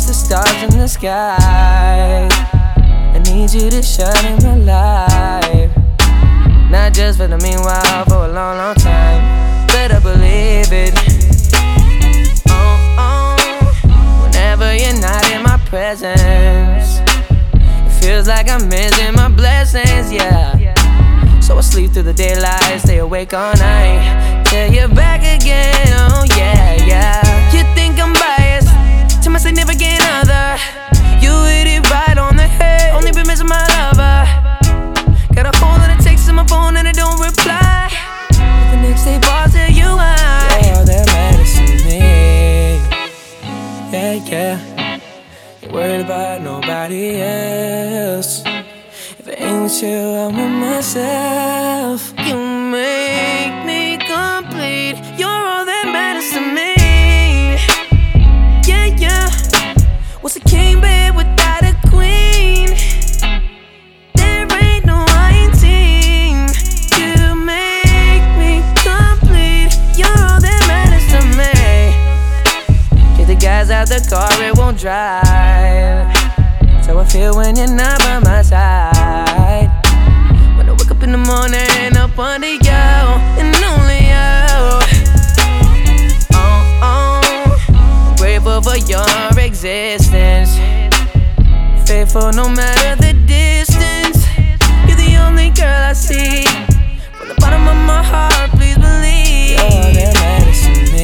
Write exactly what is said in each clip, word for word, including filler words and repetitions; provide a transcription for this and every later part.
the stars in the sky. I need you to shine in my life, not just for the meanwhile, for a long, long time. Better believe it. Oh, oh. Whenever you're not in my presence, it feels like I'm missing my blessings, yeah. So I sleep through the daylight, stay awake all night till you're back again, oh yeah, yeah. You think I'm biased to my significant other? You hit it right on the head. Only been missing my lover. Got a whole lot of texts on my phone and I don't reply. The next day bars tell you why. You're all that matters to me. Yeah, yeah. Ain't worried about nobody else. If it ain't with you, I'm with myself. You make me complete. You're all that matters to me. Yeah, yeah. What's a king bed without a queen? There ain't no I team. You make me complete. You're all that matters to me. Get the guys out the car, it won't drive. So I feel when you're not by my side. When I wake up in the morning, up under you and only you. Oh, oh. I'm grateful for your existence. Faithful no matter the distance. You're the only girl I see. From the bottom of my heart, please believe. You're all that matters to me.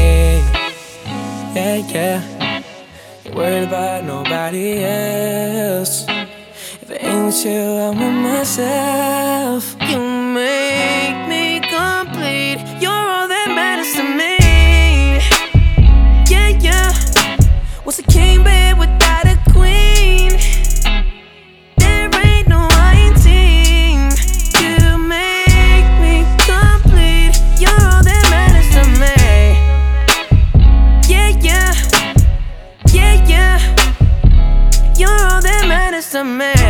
Yeah, yeah. Ain't worried about nobody else. If it ain't with you, I'm with myself. You make me complete. You're all that matters to me. Yeah, yeah. What's a king bed without a queen? There ain't no I team. You make me complete. You're all that matters to me. Yeah, yeah. Yeah, yeah. You're all that matters to me.